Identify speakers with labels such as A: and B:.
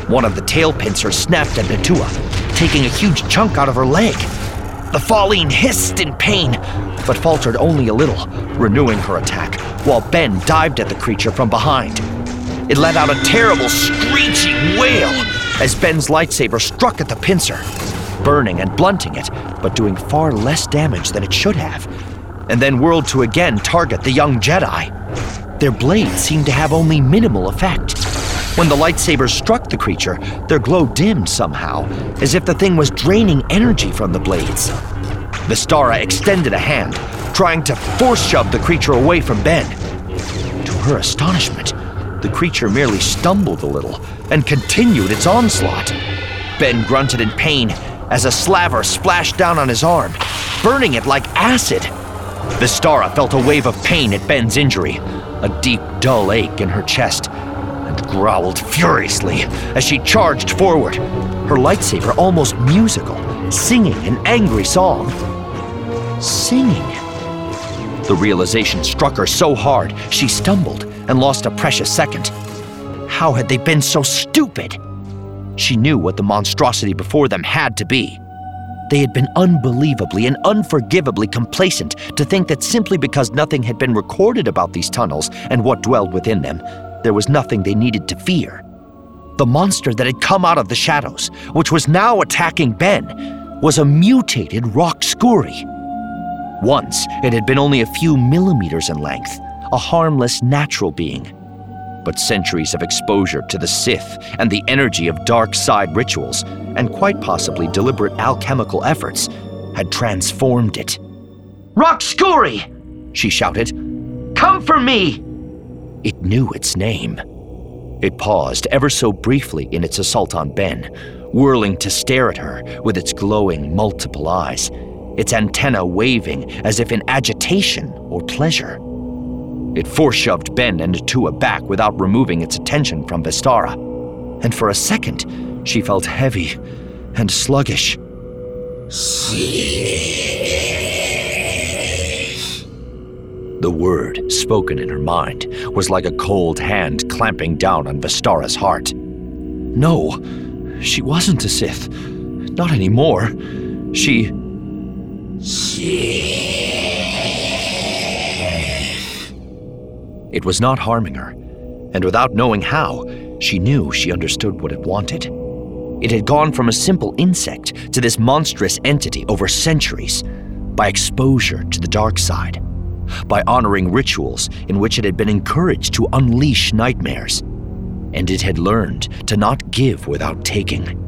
A: One of the tail pincers snapped at Natua, taking a huge chunk out of her leg. The Falleen hissed in pain, but faltered only a little, renewing her attack, while Ben dived at the creature from behind. It let out a terrible screeching wail as Ben's lightsaber struck at the pincer, burning and blunting it, but doing far less damage than it should have, and then whirled to again target the young Jedi. Their blades seemed to have only minimal effect. When the lightsabers struck the creature, their glow dimmed somehow, as if the thing was draining energy from the blades. Vistara extended a hand, trying to force-shove the creature away from Ben. To her astonishment, the creature merely stumbled a little and continued its onslaught. Ben grunted in pain as a slaver splashed down on his arm, burning it like acid. Vistara felt a wave of pain at Ben's injury, a deep, dull ache in her chest, and growled furiously as she charged forward, her lightsaber almost musical, singing an angry song. Singing. The realization struck her so hard, she stumbled and lost a precious second. How had they been so stupid? She knew what the monstrosity before them had to be. They had been unbelievably and unforgivably complacent to think that simply because nothing had been recorded about these tunnels and what dwelled within them, there was nothing they needed to fear. The monster that had come out of the shadows, which was now attacking Ben, was a mutated Rock Scurry. Once, it had been only a few millimeters in length, a harmless natural being. But centuries of exposure to the Sith and the energy of dark side rituals, and quite possibly deliberate alchemical efforts, had transformed it. "Rock Scurry!" she shouted. "Come for me!" It knew its name. It paused ever so briefly in its assault on Ben, whirling to stare at her with its glowing multiple eyes, its antenna waving as if in agitation or pleasure. It force-shoved Ben and Natua back without removing its attention from Vistara, and for a second, she felt heavy and sluggish. The word spoken in her mind was like a cold hand clamping down on Vistara's heart. No, she wasn't a Sith. Not anymore. It was not harming her, and without knowing how, she knew she understood what it wanted. It had gone from a simple insect to this monstrous entity over centuries, by exposure to the dark side, by honoring rituals in which it had been encouraged to unleash nightmares, and it had learned to not give without taking.